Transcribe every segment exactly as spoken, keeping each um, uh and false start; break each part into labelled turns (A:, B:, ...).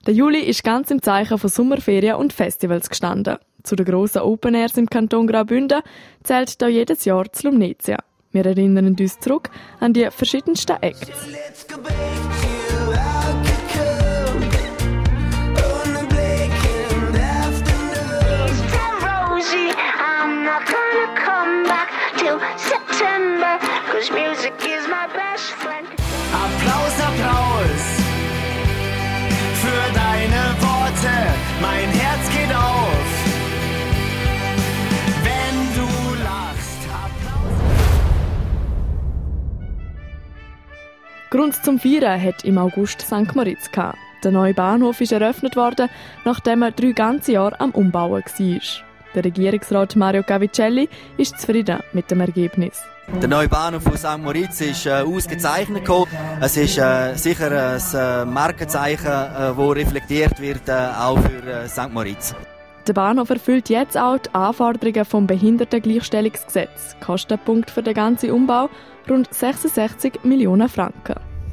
A: Der Juli ist ganz im Zeichen von Sommerferien und Festivals gestanden. Zu den grossen Open Airs im Kanton Graubünden zählt da jedes Jahr das Lumnezia. Wir erinnern uns zurück an die verschiedensten Acts.
B: Applaus, Applaus für deine Worte, mein Herz geht auf, wenn du lachst. Applaus.
A: Grund zum Feiern hat im August Sankt Moritz gehabt. Der neue Bahnhof ist eröffnet worden, nachdem er drei ganze Jahre am Umbauen war. Der Regierungsrat Mario Cavicelli ist zufrieden mit dem Ergebnis.
C: Der neue Bahnhof von Sankt Moritz ist äh, ausgezeichnet gekommen. Es ist äh, sicher ein äh, Markenzeichen, das äh, reflektiert wird, äh, auch für äh, Sankt Moritz.
A: Der Bahnhof erfüllt jetzt auch die Anforderungen vom Behindertengleichstellungsgesetz. Kostenpunkt für den ganzen Umbau rund sechsundsechzig Millionen Franken.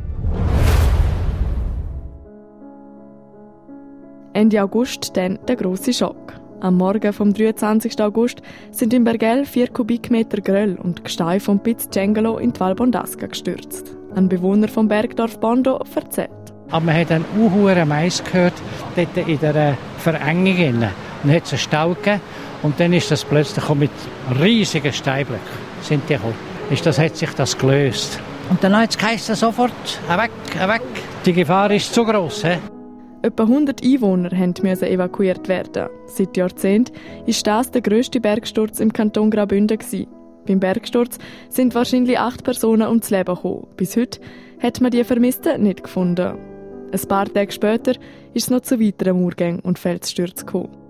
A: Ende August dann der grosse Schock. Am Morgen vom dreiundzwanzigsten August sind in Bergell vier Kubikmeter Geröll und Gestein vom Piz Cengelo in die Val Bondasca gestürzt. Ein Bewohner vom Bergdorf Bondo erzählt.
D: Aber man hat einen unhuren Mais gehört, dort in der Verengung. Dann hat es einen Stau gegeben und dann ist das plötzlich mit riesigen Steinblöcken sind die gekommen. Das hat sich das gelöst. Und dann hat es geheißen, sofort, weg, weg. Die Gefahr ist zu gross. He?
A: Etwa hundert Einwohner mussten evakuiert werden. Seit Jahrzehnten ist das der grösste Bergsturz im Kanton Graubünden gewesen. Beim Bergsturz sind wahrscheinlich acht Personen ums Leben gekommen. Bis heute hat man die Vermissten nicht gefunden. Ein paar Tage später ist es noch zu weiteren Murgängen und Felsstürzen gekommen.